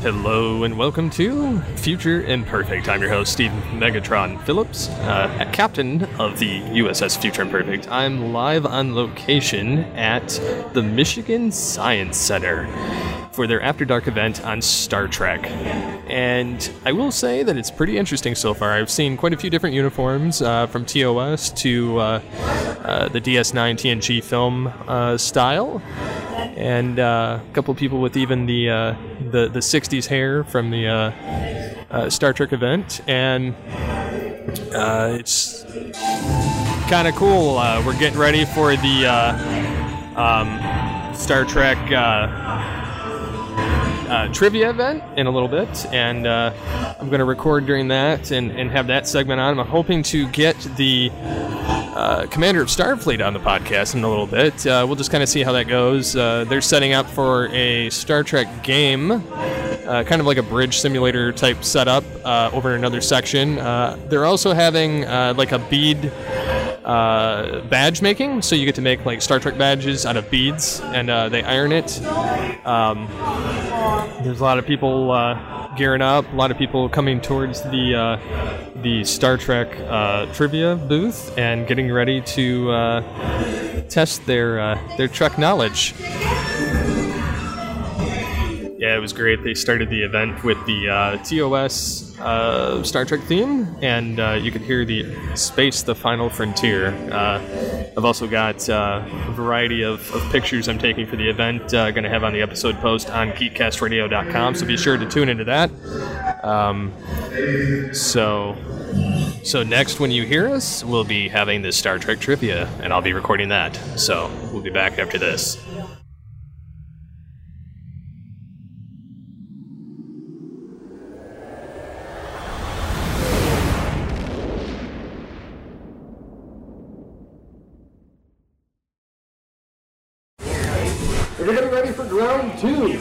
Hello and welcome to Future Imperfect. I'm your host, Steve Megatron Phillips, captain of the USS Future Imperfect. I'm live on location at the Michigan Science Center for their After Dark event on Star Trek. And I will say that it's pretty interesting so far. I've seen quite a few different uniforms, from TOS to the DS9 TNG film style, and a couple people with even the 60s hair from the Star Trek event, and it's kind of cool. We're getting ready for the Star Trek trivia event in a little bit, and I'm going to record during that and have that segment on. I'm hoping to get the Commander of Starfleet on the podcast in a little bit. We'll just kind of see how that goes. They're setting up for a Star Trek game, kind of like a bridge simulator type setup over in another section. They're also having like a bead badge making, so you get to make like Star Trek badges out of beads, and they iron it. There's a lot of people gearing up, a lot of people coming towards the Star Trek trivia booth and getting ready to test their Trek knowledge. Yeah, it was great. They started the event with the TOS Star Trek theme, and you could hear the Space, the Final Frontier. I've also got a variety of pictures I'm taking for the event, going to have on the episode post on geekcastradio.com, so be sure to tune into that. So next when you hear us, we'll be having the Star Trek trivia, and I'll be recording that. So we'll be back after this. Everybody ready for round two?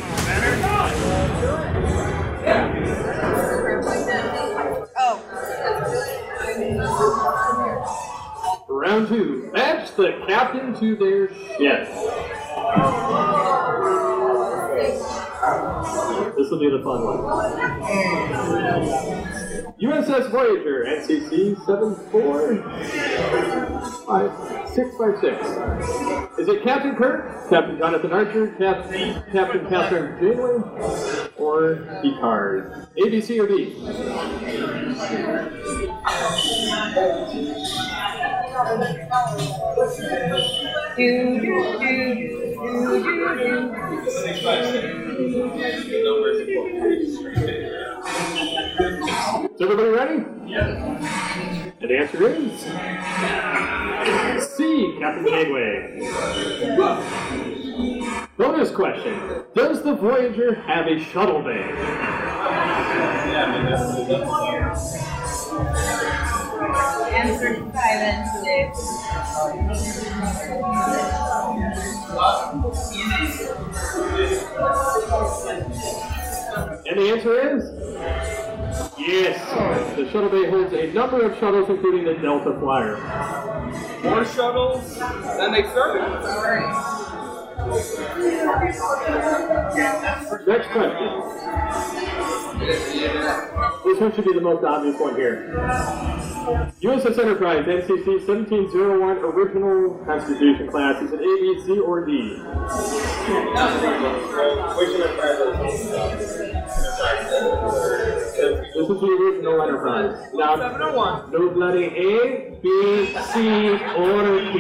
Round two. Match the captain to their ship. This will be the fun one. USS Voyager, NCC 74656. Is it Captain Kirk, Captain Jonathan Archer, Captain Catherine Janeway, or Picard? A, B, C, or D? Is everybody ready? Yes. And the answer is C, Captain Janeway. Bonus question. Does the Voyager have a shuttle bay? M35 and 6. And the answer is yes. The shuttle bay holds a number of shuttles, including the Delta Flyer. More shuttles than they started. Next question. This one should be the most obvious one here. USS Enterprise, NCC 1701, original Constitution class. Is it A, B, C, or D? Which Enterprise This is the original Enterprise. Now, 701. no bloody A, B, C, or D.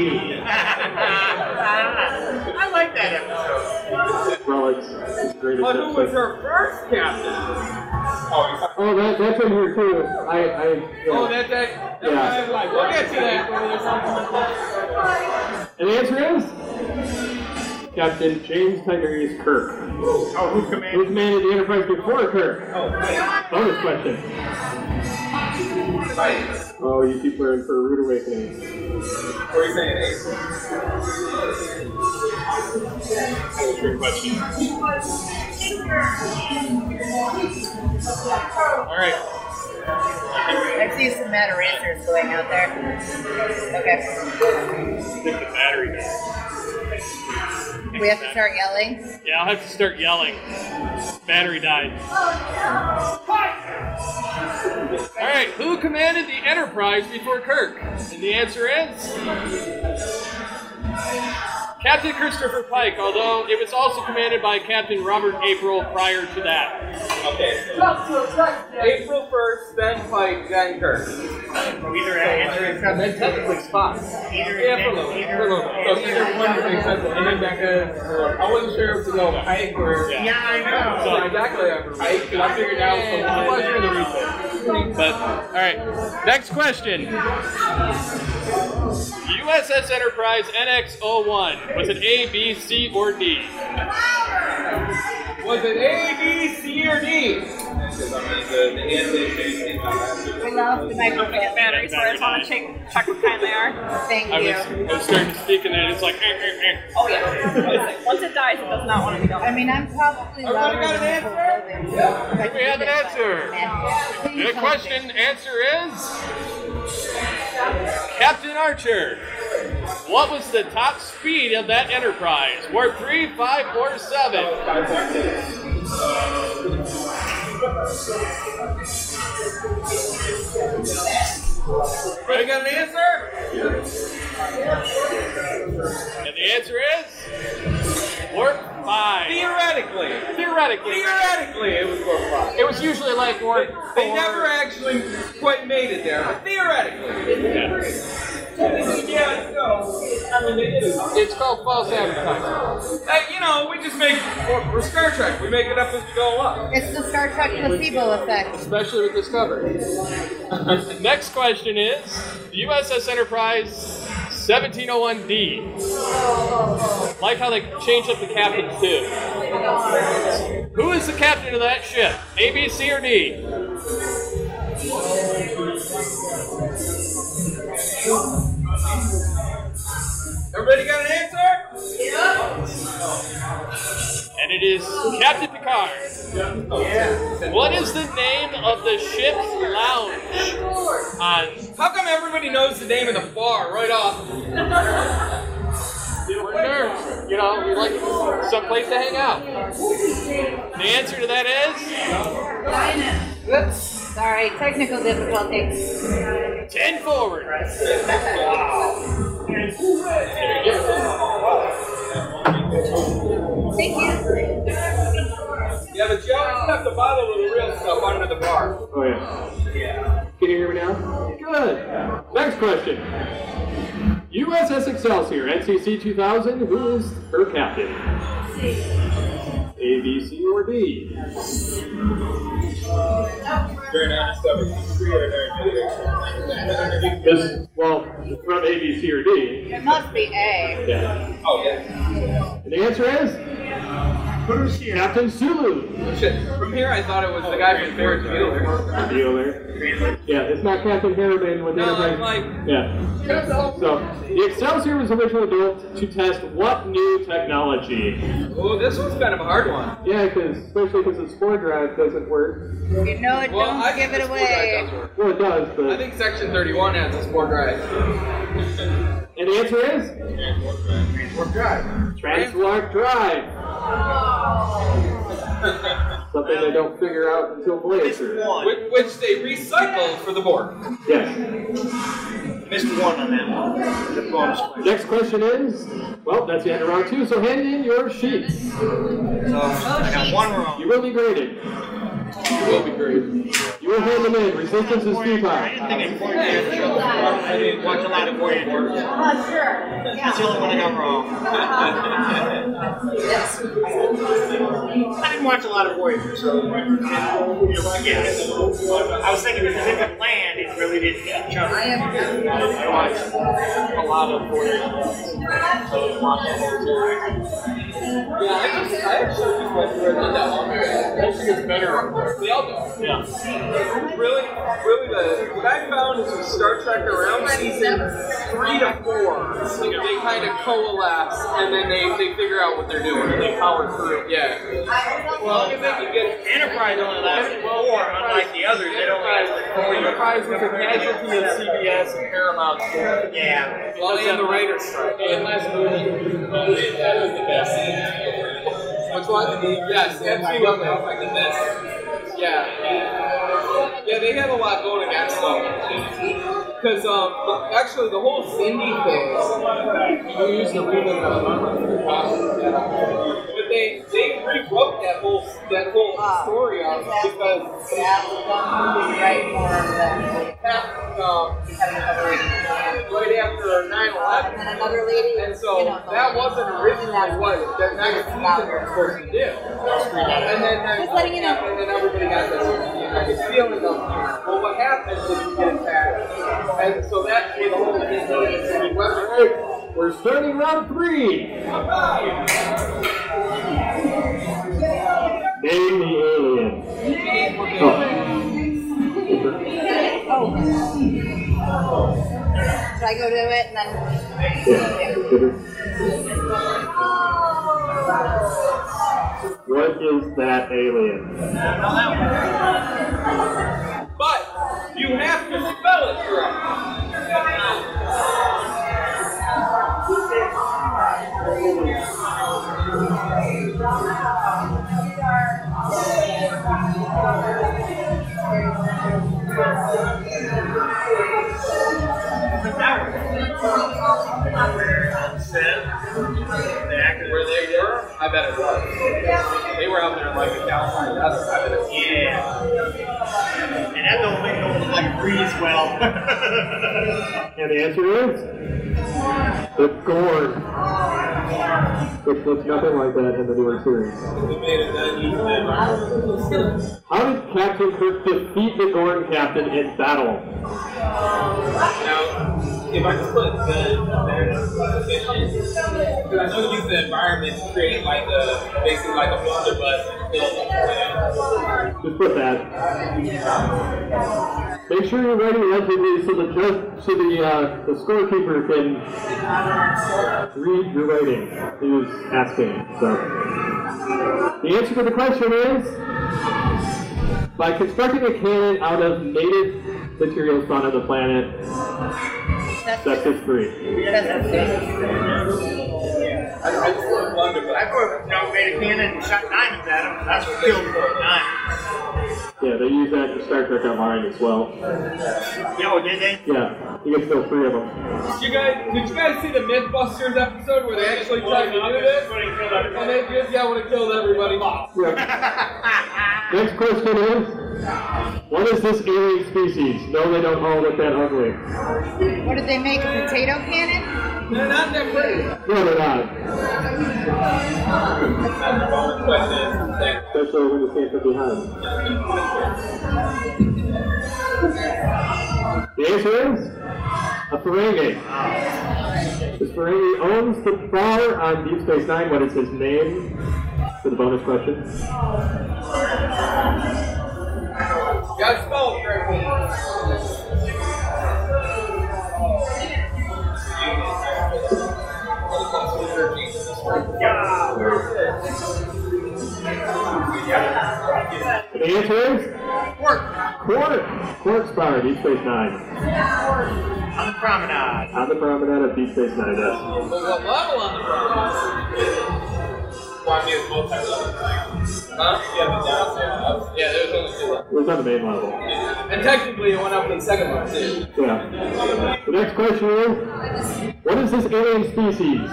I like that episode. Well, it's great. But who was her first captain? Oh, that's in here too. Yeah. Oh, that. Yeah. We'll get to that when there's something. And the answer is Captain James Tiberius Kirk. Oh, who commanded? Who commanded the Enterprise before Kirk? Oh, Bonus question. Oh, you people are in for a rude awakening. what are you saying, Ace? Trick question. All right. I see some mad erasers going out there. Okay. Stick the battery down. We have to start yelling. Yeah, I'll have to start yelling. Battery died. Alright, who commanded the Enterprise before Kirk? And the answer is... Captain Christopher Pike, although it was also commanded by Captain Robert April prior to that. Okay. April first, then Pike, then Kirk. Either answer is And then technically Spock. Yeah, for a little. So either one makes sense. And then Becca, I wasn't sure if to go Pike or... Yeah, I know. So exactly after Pike, because I figured out some pleasure in the research. But, alright, next question. USS Enterprise NX-01, was it A, B, C, or D? Was it A, B, C, or D? We love the microphone. Batteries where it's on a check what kind they are. Thank I you. was starting to speak and then it's like, Oh yeah. Once it dies, it does not want to be I done. mean, I'm probably Everybody louder got an than the whole building. We have an answer. The question answer is Captain Archer. What was the top speed of that Enterprise? Warp 3, 5, or 7? Everybody got an answer? And the answer is Warp 5. Theoretically, it was Warp 5. It was usually like Warp 4. They never actually quite made it there, but theoretically. Yeah, no. I mean, they did it. It's called false advertising. Hey, you know, we just make, we're Star Trek, we make it up as we go along. It's the Star Trek placebo effect. Especially with Discovery. Next question is the USS Enterprise 1701D. Like how they changed up the captains too. Who is the captain of that ship? A, B, C, or D? Everybody got an answer? And it is Captain Picard. What is the name of the ship's lounge on? How come everybody knows the name of the bar right off? We're nerds. You know, we like someplace to hang out. The answer to that is? Whoops. Sorry, technical difficulties. 10 forward. Thank you. Yeah, but you always have to bottle the real stuff under the bar. Oh, yeah. Can you hear me now? Good. Next question. USS Excelsior, NCC 2000, who is her captain? A, B, C, or D? This, well, from A, B, C, or D. It must be A. Yeah. Oh, yeah. And the answer is? Captain Sulu. Shit. From here, I thought it was the guy from Ferris Bueller. Bueller. Yeah, it's not Captain Harriman with the No, Enterprise. I'm like, Yeah. So, the Excelsior was originally built to test what new technology? oh, this one's kind of a hard one. Yeah, especially because the spore drive doesn't work. You know it, Well, I don't give think it the spore drive away. does work. Well, it does, but... I think Section 31 has a spore drive. And the answer is? Transwarp drive. Something they don't figure out until Voyager. Which they recycled for the Borg. Yes. Missed one on that one. The bonus question. Next question is, well, that's the end of round 2, so hand in your sheets. So I got one wrong. You will be graded. You will be great. You will hand them in. Resistance is futile. I didn't think it's Voyager. I didn't watch a lot of Voyager. Sure. That's the only one I got wrong. I didn't watch a lot of Voyager, so yeah. I was thinking if it didn't land, it really didn't get each other. I watched a lot of Voyager. So I watched the whole series. Yeah, I actually just went through it not that long ago. I think it's better. They all do. Yeah. Really, what I found is with Star Trek around season 3 to 4, they kind of coalesce and then they figure out what they're doing and they power through. Yeah. Well, if they can get Enterprise only lasted 4, unlike the others. It only lasted 4 years. Enterprise was a casualty of CBS and Paramount. Yeah. Well, and the writer's strike. And last movie, that was the best. Which one? Yes, MC on the Effect of This. Yeah. Yeah, they had a lot going against them. Because actually the whole Cindy thing, you used the remake of but they rewrote that whole story out because right more than right after 9/11. and another lady. And so that wasn't originally what that next season was supposed to do. And then Just letting you know. and then everybody got this feeling of, well, what happens if you get attacked? And so that's where the whole thing is. We're starting round 3. Name the alien. Should I go do it and then? What is that alien? But you have to spell it correct. Where they were? I bet it was. They were out there in like the California desert. I bet it was. Yeah. And that don't make them like breathe well. And the answer is the Gorn. Which looks nothing like that in the newer series. How did Captain Kirk defeat the Gorn captain in battle? Now, if I could put because I know you use the environment to create like basically like a blunderbuss and kill them. Just put that. Make sure you're writing legibly so the scorekeeper can read your writing. He was asking. So the answer to the question is by constructing a cannon out of native materials found on the planet. That's just 3. I made a cannon and shot diamonds at him. That's what killed diamonds. Yeah, they use that in Star Trek Online as well. Oh, did they? Yeah, you can kill 3 of them. Did you guys see the Mythbusters episode where they actually tried to do this? And they just would have killed everybody. Yeah. Next question is, what is this alien species? No, they don't all look that ugly. What did they make? A potato cannon? They're not that pretty. No, they're not. Especially when you can't from behind. The answer is a Ferengi. This Ferengi owns the bar on Deep Space Nine. What is his name? For the bonus question. Gotta spell it correctly. The answer is Quark. Quark's bar, Deep Space Nine. On the promenade. On the promenade of Deep Space Nine, yes. But what level on the promenade? Well, I mean, it's both types of huh? Yeah, there's only 2 levels. It was on the main level. And technically it went up to the second one too. Yeah. The next question is, what is this alien species?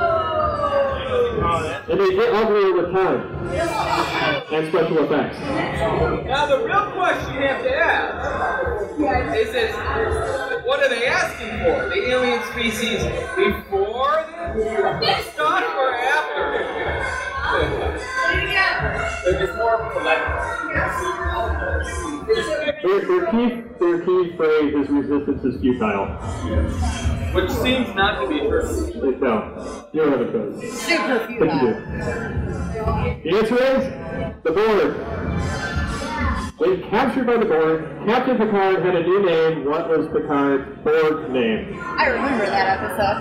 And they get uglier with time. And special effects. Now the real question you have to ask is what are they asking for? The alien species before the stuff or after? It's more of a collector. Their key phrase is resistance is futile. Which seems not to be true. No, you don't have a choice. Super What you do? futile. The answer is the Borg. When captured by the Borg, Captain Picard had a new name. What was Picard's Borg name? I remember that episode.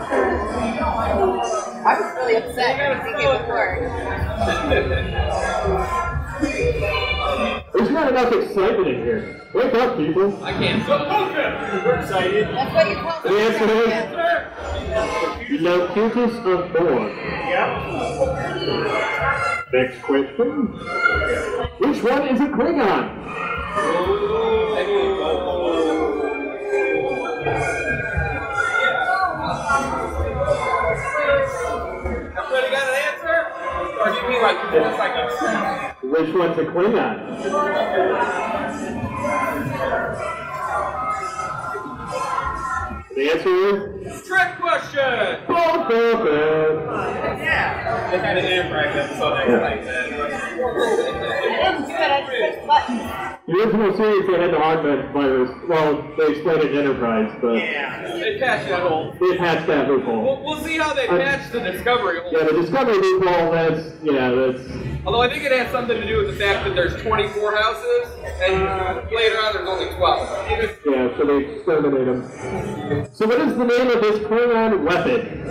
I was really upset when he became a Borg. There's no not enough excitement in here. Wake up, people. I can't. We're excited. That's what you call The answer is Locutus of Borg. Yep. Next question. Which one is a Klingon? Everybody got an answer? Or do you mean like 4 seconds? Which one's a Klingon? The answer is Trick question! both of them. Yeah. They had an Enterprise episode like that. The original series, they had the augment virus. Well, they explained it in Enterprise, but Yeah. They patched that hole. they patched that loophole. We'll see how they patch the Discovery hole. Yeah, the Discovery loophole, that's. Although I think it has something to do with the fact that there's 24 houses, and later on there's only 12. Yeah, so they exterminate them. So what is the name of this Klingon weapon?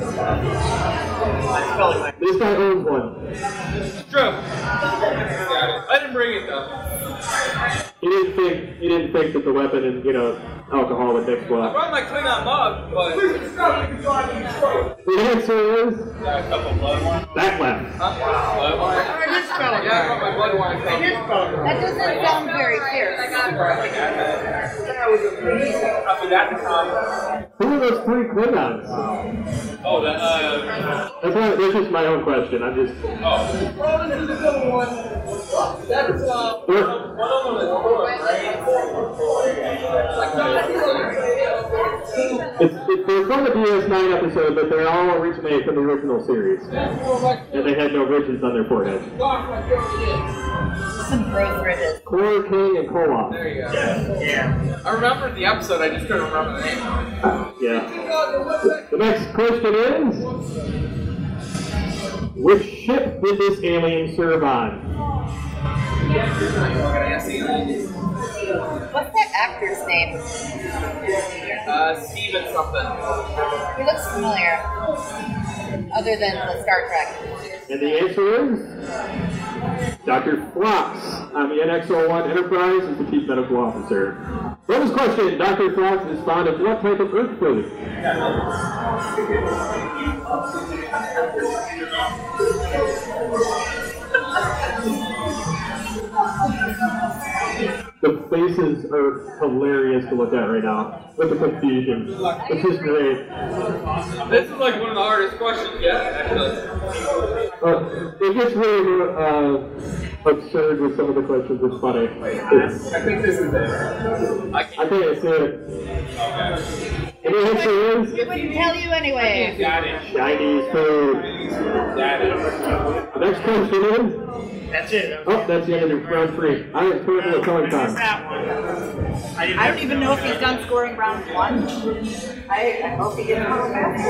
This guy owns one. True. I didn't bring it though. He didn't think that the weapon and, alcohol would mix I well. brought my Klingon mug, but... The answer is Got a couple blood ones. that left. Yeah, I brought my blood wine. That doesn't sound very fierce. After that, Who are those 3 Klingons? oh, that, That's just my own question. I'm just. Oh, this is a good one. That's, one of them is Borg, right? They're from the DS9 episode, but they all originate from the original series. And they had no ridges on their forehead. Some growth ridges. Core, King, and Koloff. there you go. Yeah. I remembered the episode, I just couldn't remember the name. Yeah. The next question is, which ship did this alien serve on? What's that actor's name? Steven something. He looks familiar. Other than the Star Trek. And the answer is Dr. Phlox on the NX-01 Enterprise is the Chief Medical Officer. Bonus question, Dr. Phlox is fond of what type of Earth food? The faces are hilarious to look at right now, with the confusion. It's just great. This is like one of the hardest questions yet, actually. It gets really absurd with some of the questions. It's funny. I think this is it. I I can't. can't see it. And the answer is It wouldn't tell you anyway. Got it. Chinese food. Got it. The next question is. That's it. Oh, that's the end of round 3. I am terrible at telling What's time. that one? I don't even know if he's done scoring round 1. I hope he gets one back.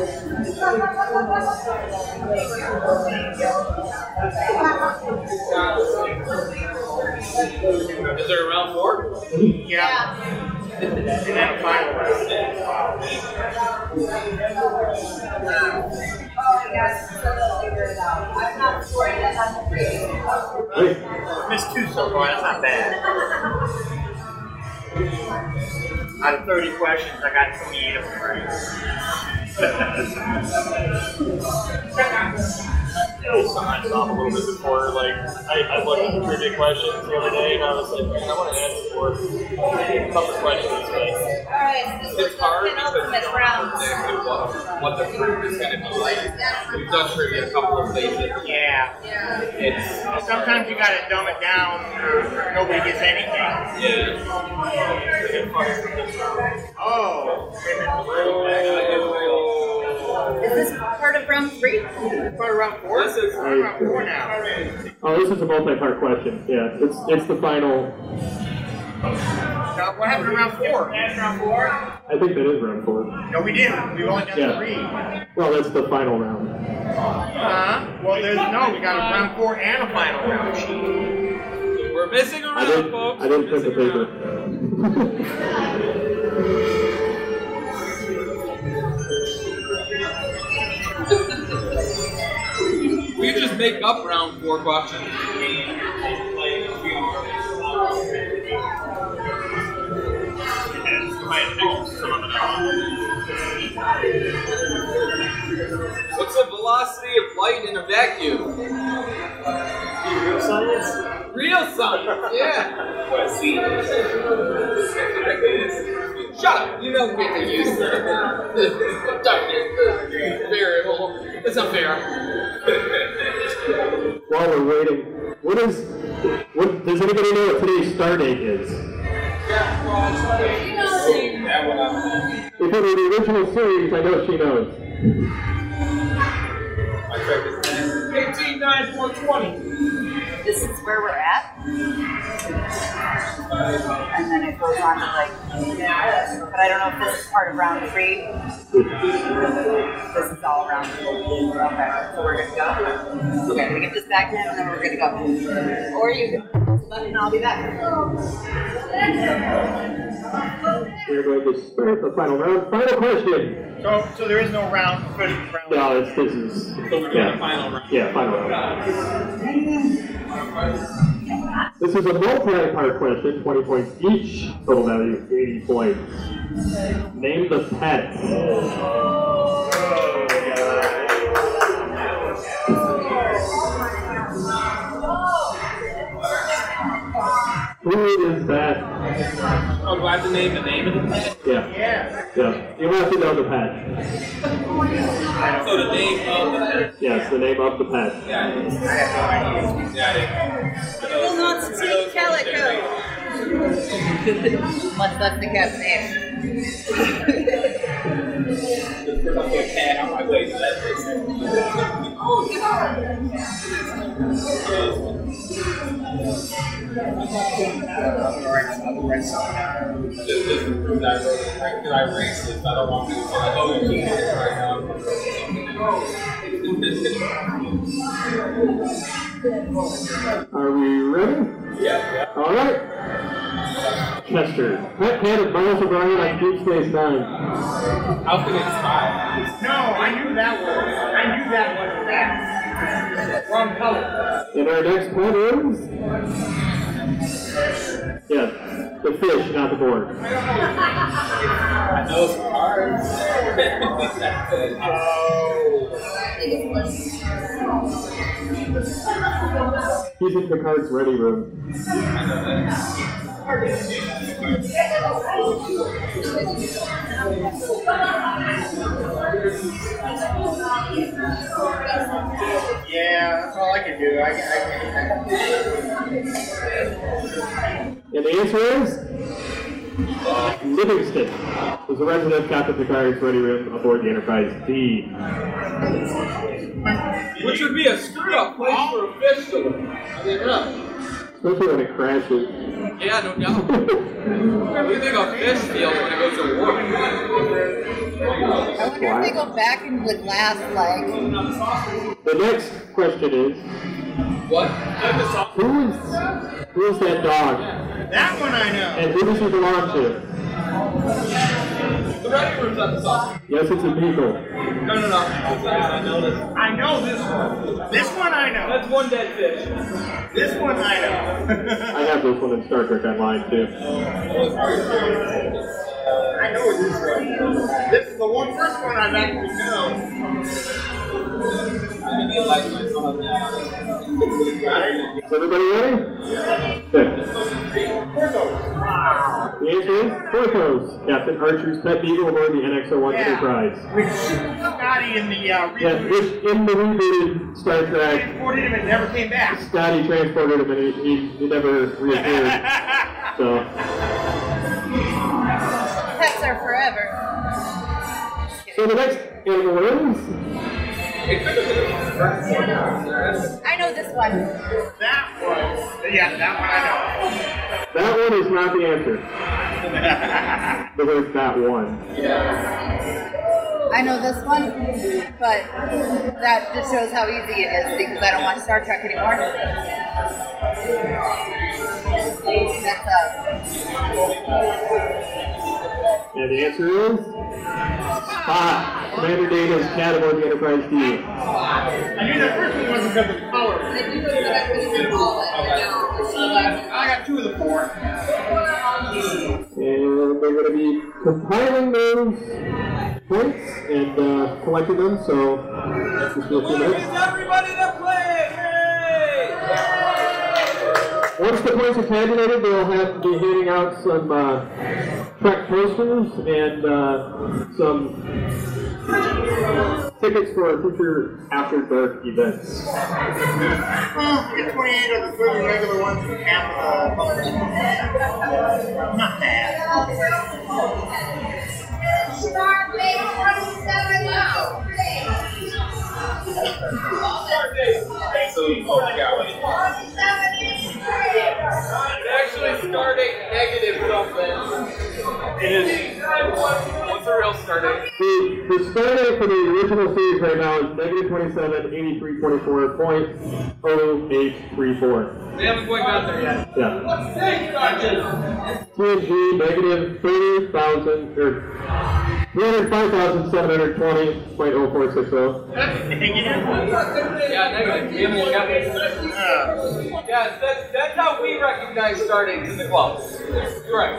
Is there a round 4? Yeah. And then a final round. Wait, Missed 2 so far, that's not bad. Out of 30 questions, I got 28 of them right. Sometimes off a little bit before, like, I looked at the trivia questions the other day, and I was like, man, I want to answer for a couple questions, but Alright, so this It's hard is because the you ultimate don't round. know exactly what the fruit is going to be like. We've done trivia a couple of places. Yeah. It's, Sometimes you gotta dumb it down or nobody gets anything. yeah. Oh. Is this part of round 3? Part of round 4? This is- We're round 4 now. oh, this is a multi-part question. Yeah, it's the final. Now, what happened to round 4? Round 4? I think that is round 4. No, we didn't. We've only done Yeah. 3. Well, that's the final round. Well, there's no. We got a round 4 and a final round. We're missing a I round, didn't. folks. I didn't We're print the missing a paper. round. We can just make up round 4 questions. find pictures of some of them. What's the velocity of light in a vacuum? Real science? Real science, yeah. Shut up! You don't get to use the variable. It's unfair. While we're waiting, what does anybody know what today's star date is? If it were the original series, I know she knows. 18-9-4-20. This is where we're at. And then it goes on to like, but I don't know if this is part of round 3. This is all round 4. Okay, so we're good to go. Okay, we get this back in and then we're good to go. Or you can let me know, I'll be back. We're going to start the final round. Final question. So there is no round. No, this is. So we're doing the final round. Yeah, final round. This is a multi-part question, 20 points each, total value 80 points. Name the pet. Who is that? Oh, do I have to name the name of the pet? Yeah. Yeah. You have to know the pet. So the name of the pet. Yes, the name of the pet. Got it. It will not succeed, Calico. Unless that's the cat's name. Just put up a cat on my way to that I erase this. I don't want to. I know you can't do it right now. Are we ready? Yeah. All right. Chester. Pet cat of Miles O'Brien on Deep Space Nine. How can it spy? No, I knew that one. I knew that wasn't that. Wrong color. And our next pet is? Yes, the fish, not the board. I know some cards. He's in the cards ready room. Yeah, that's all I can do. And the answer is? Livingston was a resident of Captain Picard's ready room aboard the Enterprise D. Which would be a screwed up place for a fish to live. I mean, Especially when it crashes. yeah, no doubt. What do you think a fish feels when it goes to war? I wonder if they go back and would last like. The next question is, What? who is that dog? That one I know. And who does he belong to? The ready room's at the top. Yes, it's a beagle. No. I know this. I know this one. This one I know. That's one dead fish. This one I know. I have this one in Star Trek Online too. I know this one. This is the first one I've actually known. Is everybody ready? Good. The answer is Porthos, Captain Archer's pet beagle aboard the NX-01 Enterprise. With Scotty in the Yeah, which in the rebooted Star Trek, transported him and never came back. Scotty transported him and he never reappeared. So, Pets are forever. so the next animal is I know this one. That one I know. that one is not the answer. But it's that one. I know this one, but that just shows how easy it is because I don't watch Star Trek anymore. That's And the answer is Spock, Commander Data's cat aboard the Enterprise D. I knew that first one wasn't because of the color. I got 2 of the 4. And they're going to be compiling those points and collecting them, so just do a few minutes. Everybody to play! Yay! Once the points are tabulated, they'll have to be handing out some track posters and some tickets for future After Dark events. The 28 of the 30 regular ones and half not bad. Start May 27 now. Actually, start date negative something. It is. What's the real start date? The start date for the original series right now is negative 27, 8324.0834. They haven't quite got there yet. Yeah. TNG negative 30,000 or 305,720.0460. Yeah, negative. We haven't got there. Yeah, that's how we recognize start dates in the club. You're right.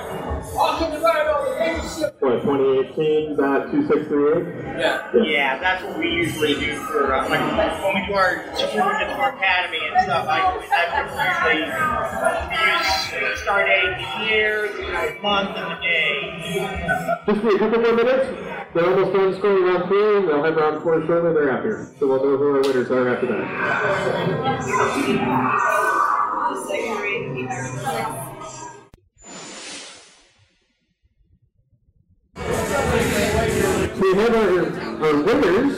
What, 2018.2638? Yeah, that's what we usually do for like when we do our certificates for academy and stuff. Like that's usually we use start date, the year, the month, and the day. Just wait a couple more minutes. They're almost done scoring round 3, and they'll have round 4 shortly thereafter. So we'll know who our winners are after that. So we have our winners,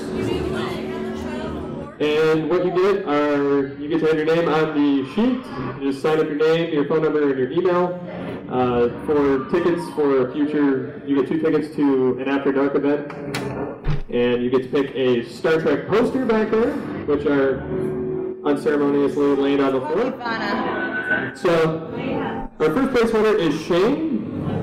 and what you get to have your name on the sheet. You just sign up your name, your phone number, and your email. For tickets for a future, you get 2 tickets to an After Dark event, and you get to pick a Star Trek poster back there, which are unceremoniously laid on the floor. So, our first place winner is Shane.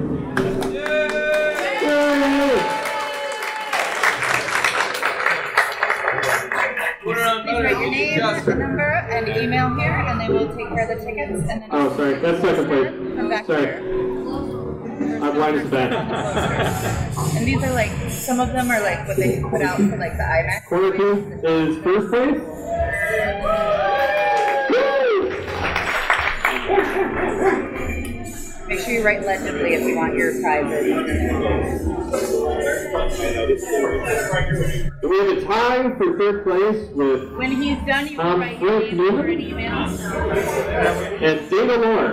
Please write your name, number, and email here, and they will take care of the tickets. And then Oh, sorry, that's second place. come back Sorry. here. I'm blind as a bat. And these are like, some of them are like what they put out for like the IMAX. Corner 2 is first place. Make sure you write legibly if you want your prizes. We have a tie for third place with When he's done, you can write your name or an email. and Dana Moore.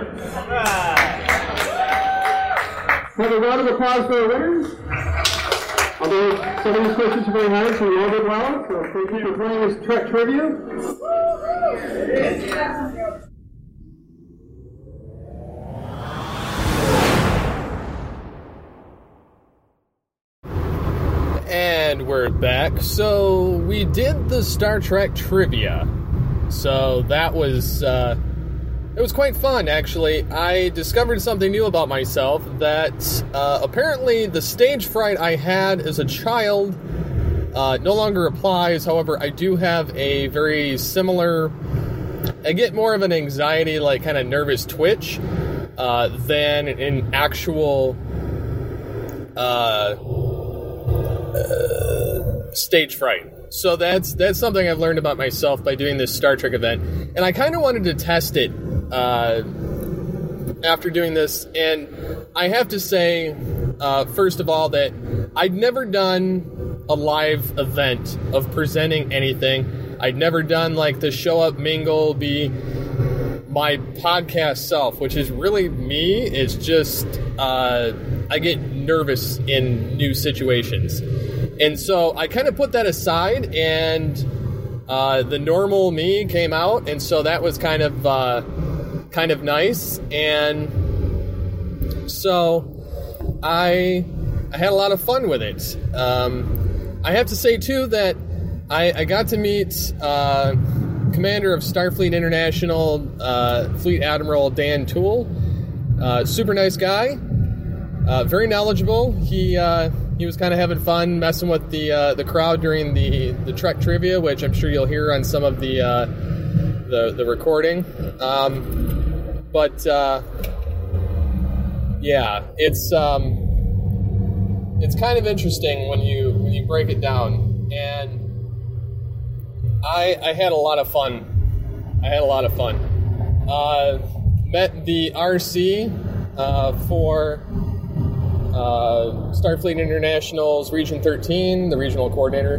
Have a round of applause for our winners. Although some of these questions are very hard, so we all did well. So thank you for playing this Trek Trivia. And we're back. So we did the Star Trek trivia. So that was it was quite fun, actually. I discovered something new about myself, that apparently the stage fright I had as a child no longer applies. However, I do have a very similar, I get more of an anxiety, like kind of nervous twitch than an actual stage fright. So that's something I've learned about myself by doing this Star Trek event, and I kind of wanted to test it after doing this. And I have to say, first of all, that I'd never done a live event of presenting anything. I'd never done like the show up, mingle, be my podcast self, which is really me. It's just I get nervous in new situations. And so I kind of put that aside, and the normal me came out, and so that was kind of nice. And so I had a lot of fun with it. I have to say too that I got to meet Commander of Starfleet International, Fleet Admiral Dan Toole. Super nice guy, very knowledgeable. He was kind of having fun messing with the crowd during the Trek trivia, which I'm sure you'll hear on some of the recording. But yeah, it's it's kind of interesting when you break it down. And I had a lot of fun. Met the RC for Starfleet International's Region 13, the regional coordinator.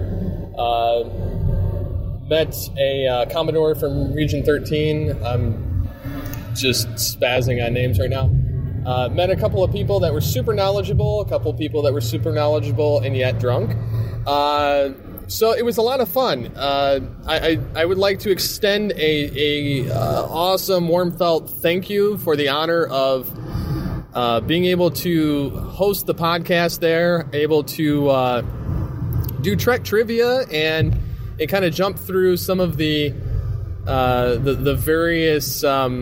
Met a Commodore from Region 13. I'm just spazzing on names right now. Met a couple of people that were super knowledgeable, a couple of people that were super knowledgeable and yet drunk. So it was a lot of fun. I would like to extend a awesome, warm felt thank you for the honor of being able to host the podcast there, able to do Trek trivia, and it kind of jumped through some of the various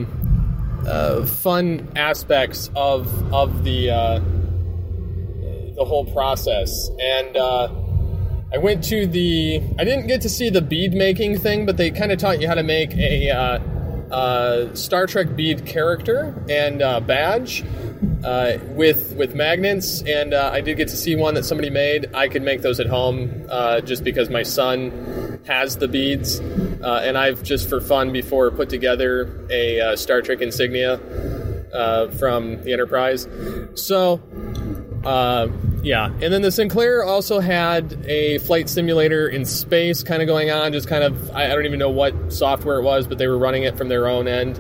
fun aspects of the whole process. And I went to I didn't get to see the bead making thing, but they kind of taught you how to make a Star Trek bead character and badge with magnets, and I did get to see one that somebody made. I could make those at home just because my son has the beads, and I've just for fun before put together a Star Trek insignia from the Enterprise. So yeah, and then the Sinclair also had a flight simulator in space kind of going on, just kind of, I don't even know what software it was, but they were running it from their own end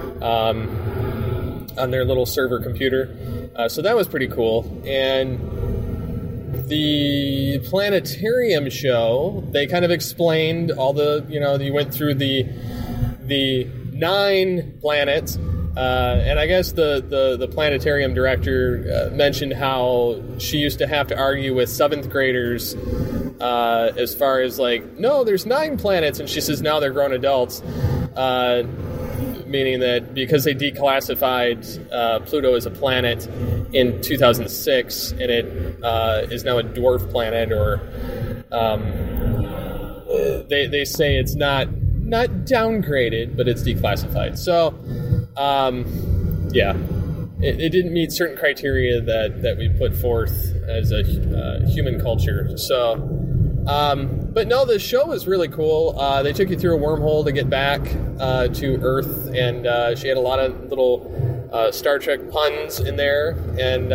on their little server computer. So that was pretty cool. And the planetarium show, they kind of explained all the, you went through the 9 planets. And I guess the planetarium director mentioned how she used to have to argue with 7th graders as far as no, there's 9 planets, and she says now they're grown adults, meaning that because they declassified Pluto as a planet in 2006, and it is now a dwarf planet, or they say it's not downgraded, but it's declassified. So. Yeah, it didn't meet certain criteria that we put forth as a human culture. So, but no, the show was really cool. They took you through a wormhole to get back to Earth, and she had a lot of little Star Trek puns in there, and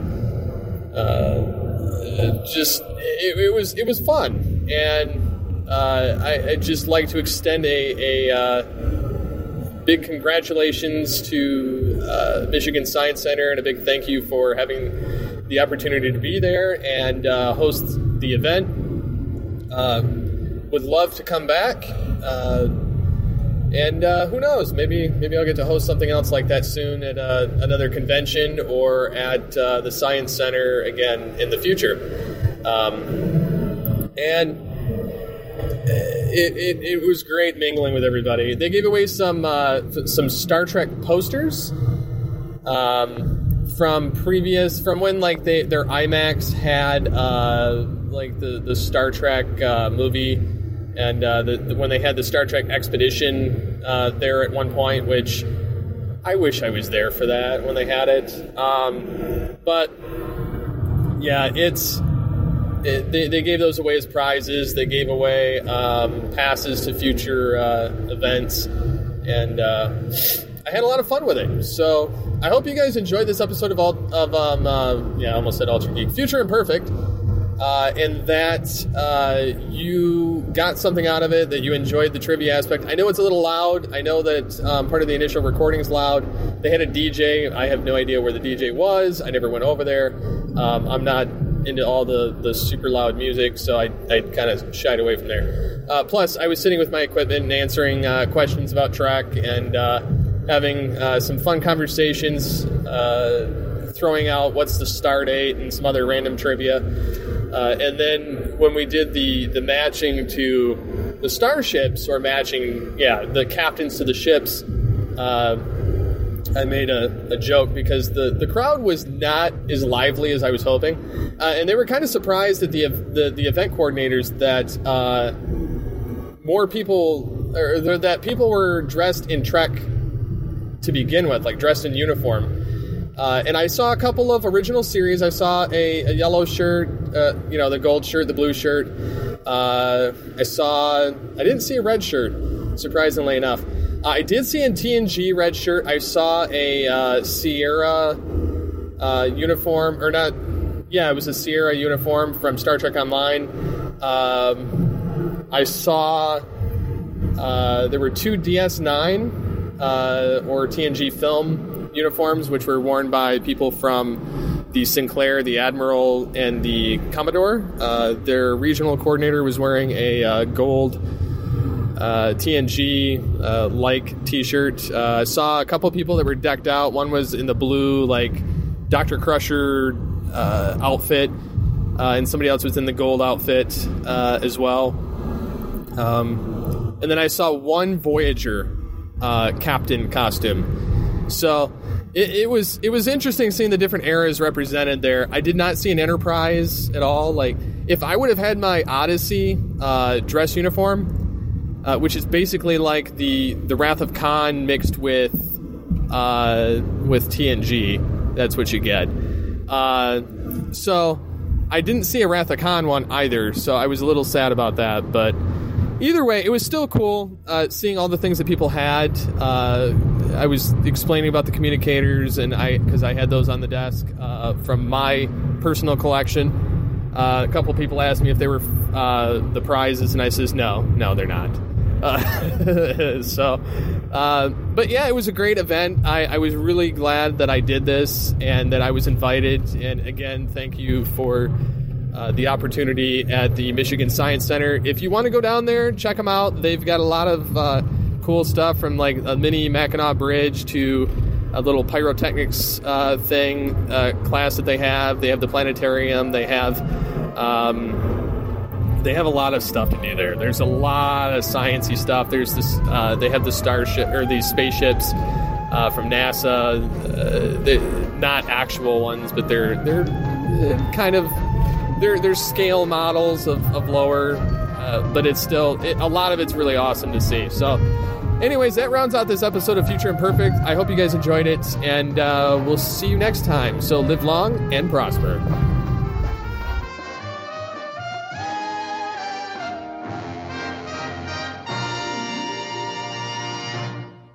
it was fun. And I'd just like to extend a big congratulations to Michigan Science Center, and a big thank you for having the opportunity to be there and host the event. Would love to come back, and who knows, maybe I'll get to host something else like that soon at another convention or at the Science Center again in the future. And It was great mingling with everybody. They gave away some Star Trek posters from when their IMAX had the Star Trek movie, and when they had the Star Trek Expedition there at one point, which I wish I was there for that when they had it. But yeah, They gave those away as prizes. They gave away passes to future events, and I had a lot of fun with it. So I hope you guys enjoyed this episode I almost said Ultra Geek, Future Imperfect, and that you got something out of it, that you enjoyed the trivia aspect. I know it's a little loud. I know that part of the initial recording is loud. They had a DJ. I have no idea where the DJ was. I never went over there. I'm not into all the super loud music, so I kind of shied away from there. Plus, I was sitting with my equipment and answering questions about Trek, and having some fun conversations, throwing out what's the star date and some other random trivia. And then when we did the matching to the starships, or matching, the captains to the ships, I made a joke because the crowd was not as lively as I was hoping, and they were kind of surprised that the event coordinators that more people, or that people were dressed in Trek to begin with, like dressed in uniform. And I saw a couple of original series. I saw a yellow shirt, the gold shirt, the blue shirt. I didn't see a red shirt, surprisingly enough. I did see in TNG red shirt. I saw a Sierra uniform, or not. Yeah, it was a Sierra uniform from Star Trek Online. I saw there were 2 DS9 or TNG film uniforms, which were worn by people from the Sinclair, the Admiral, and the Commodore. Their regional coordinator was wearing a gold TNG T-shirt. I saw a couple people that were decked out. One was in the blue, Dr. Crusher outfit, and somebody else was in the gold outfit as well. And then I saw one Voyager captain costume. So it was interesting seeing the different eras represented there. I did not see an Enterprise at all. If I would have had my Odyssey dress uniform, which is basically like the Wrath of Khan mixed with TNG, that's what you get. So I didn't see a Wrath of Khan one either, so I was a little sad about that. But either way, it was still cool seeing all the things that people had. I was explaining about the communicators, and because I had those on the desk from my personal collection. A couple people asked me if they were the prizes, and I says no, they're not. But yeah, it was a great event. I was really glad that I did this and that I was invited. And again, thank you for the opportunity at the Michigan Science Center. If you want to go down there, check them out. They've got a lot of cool stuff, from a mini Mackinac Bridge to a little pyrotechnics class that they have. They have the planetarium. They have a lot of stuff to do there. There's a lot of sciencey stuff. There's this. They have the starship or these spaceships from NASA. Not actual ones, but they're kind of they're scale models of lower. But it's still a lot of it's really awesome to see. So, anyways, that rounds out this episode of Future Imperfect. I hope you guys enjoyed it, and we'll see you next time. So live long and prosper.